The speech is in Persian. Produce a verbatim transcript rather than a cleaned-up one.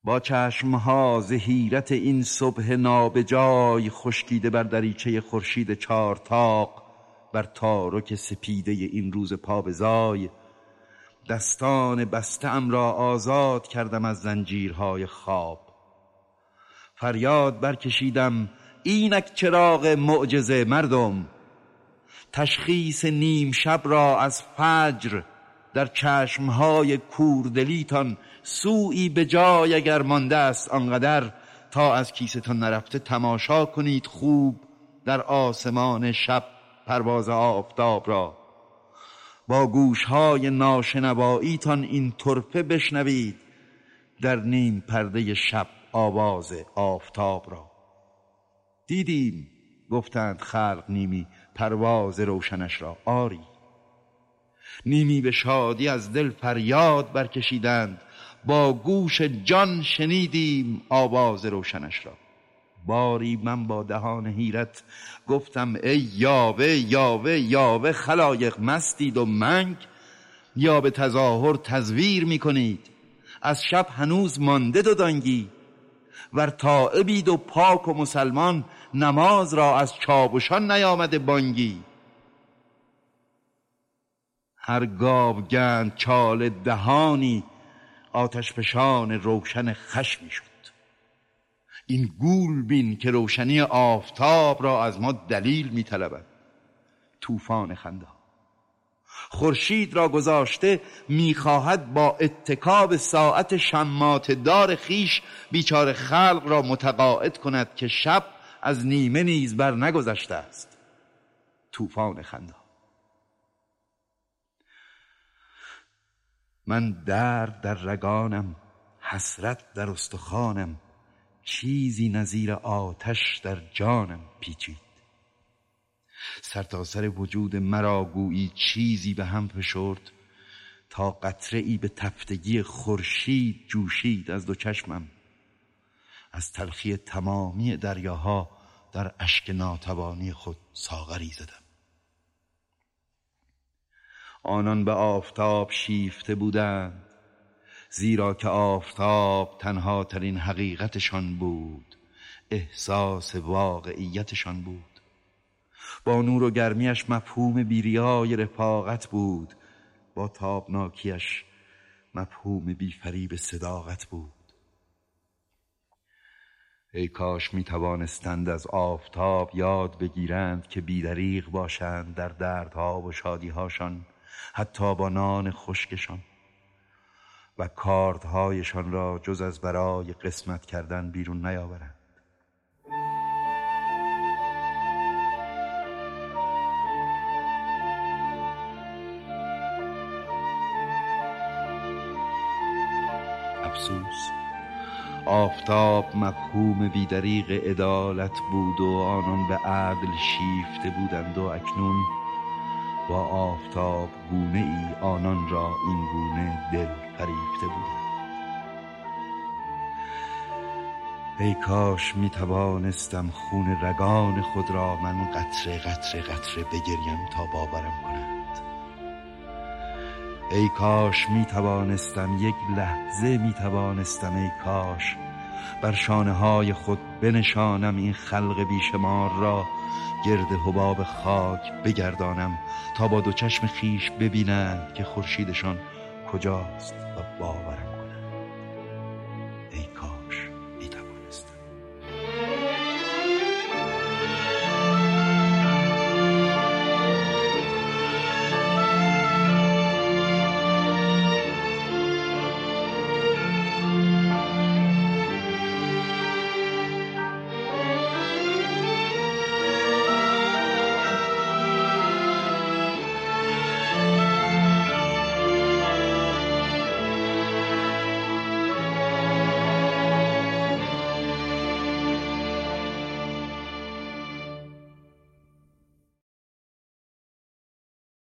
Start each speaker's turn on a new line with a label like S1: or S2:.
S1: با چشمها ز حیرت این صبح نابجای خشکیده بر دریچه خورشید چار طاق، بر تارک سپیده این روز پابزای، دستان بسته‌ام را آزاد کردم از زنجیرهای خواب. فریاد برکشیدم اینک چراغ معجزه مردم، تشخیص نیم شب را از فجر در چشمهای کوردلیتان سوئی به جای اگر مانده است آنقدر تا از کیستان نرفته تماشا کنید خوب در آسمان شب پرواز آفتاب را. با گوشهای ناشنواییتان این طرفه بشنوید در نیم پرده شب آواز آفتاب را. دیدیم گفتند خلق نیمی پرواز روشنش را، آری. نیمی به شادی از دل فریاد برکشیدند، با گوش جان شنیدیم آواز روشنش را. باری من با دهان حیرت گفتم ای یاوه یاوه یاوه، خلایق مستید و منگ، یا به تظاهر تزویر می کنید؟ از شب هنوز مانده دو دانگی، ور تائبید و پاک و مسلمان، نماز را از چابوشان نیامده بانگی. هر گاوگند چال دهانی آتش فشان روشن خشمی شد. این گول بین که روشنی آفتاب را از ما دلیل می طلبد. طوفان خنده خورشید را گذاشته میخواهد با اتکاب ساعت شمات دار خیش بیچاره خلق را متقاعد کند که شب از نیمه نیز بر نگذشته است. طوفان خنده. من درد در رگانم، حسرت در استخوانم، چیزی نظیر آتش در جانم پیچید. سرتاسر وجود مرا گویی چیزی به هم فشرد تا قطره ای به تفتگی خورشید جوشید از دو چشمم. از تلخی تمامی دریاها در اشک ناتوانی خود ساغری زدم. آنان به آفتاب شیفته بودند، زیرا که آفتاب تنها ترین حقیقتشان بود، احساس واقعیتشان بود. با نور و گرمیش مفهوم بیریای رفاقت بود، با تابناکیش مفهوم بیفریب صداقت بود. ای کاش می توانستند از آفتاب یاد بگیرند که بیدریغ باشند در دردها و شادیهاشان، حتی با نان خشکشان، و کاردهایشان را جز از برای قسمت کردن بیرون نیاورند. افسوس، آفتاب مفهوم بیدریغ عدالت بود و آنان به عدل شیفته بودند و اکنون با آفتاب گونه ای آنان را این گونه دل فریفته بودند. ای کاش می توانستم خون رگان خود را من قطره قطره قطره بگریم تا باورم کنند. ای کاش می توانستم یک لحظه می توانستم ای کاش بر شانه های خود بنشانم این خلق بیشمار را، گرد حباب خاک بگردانم تا با دو چشم خیش ببینند که خورشیدشان کجاست و باورم